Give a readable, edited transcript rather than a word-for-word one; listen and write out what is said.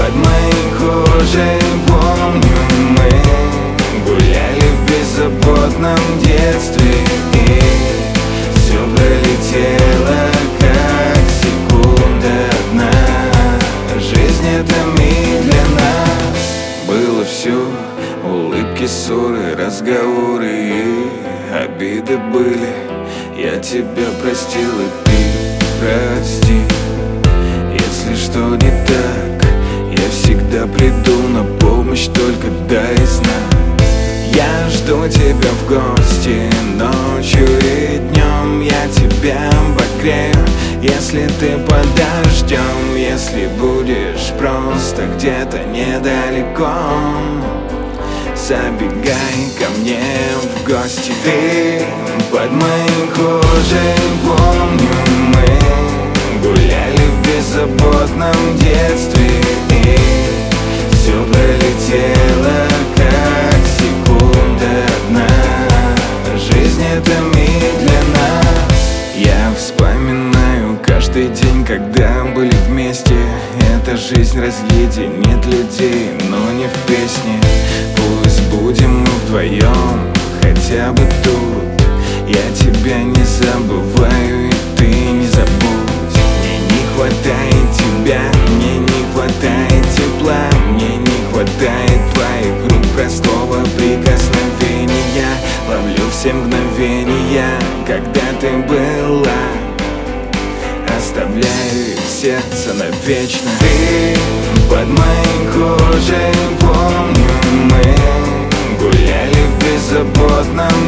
под моей кожей. Помню, мы гуляли в беззаботном детстве, и все пролетело, как секунда одна. Жизнь — это миг для нас. Было все: улыбки, ссоры, разговоры и обиды были. Я тебя простил, и ты прости. Если что не так, я всегда приду на помощь, только дай знак. Я жду тебя в гости ночью и днем. Я тебя обогрею, если ты под дождем. Если будешь просто где-то недалеко, забегай ко мне в гости. Ты под моей кожей. Помню, мы гуляли в беззаботном детстве, и все пролетело, как секунда одна. Жизнь — это миг для нас. Я вспоминаю каждый день, когда были вместе. Эта жизнь разъединит людей, но не в песне. Пусть будем мы вдвоем, хотя бы тут. Я тебя не забываю, и ты не забудь. Мне не хватает тебя, мне не хватает тепла, мне не хватает твоих рук, простого прикосновения. Ловлю все мгновения, когда ты была, оставляю их в сердце навечно. Ты под моей кожей. Помню, мы гуляли в беззаботном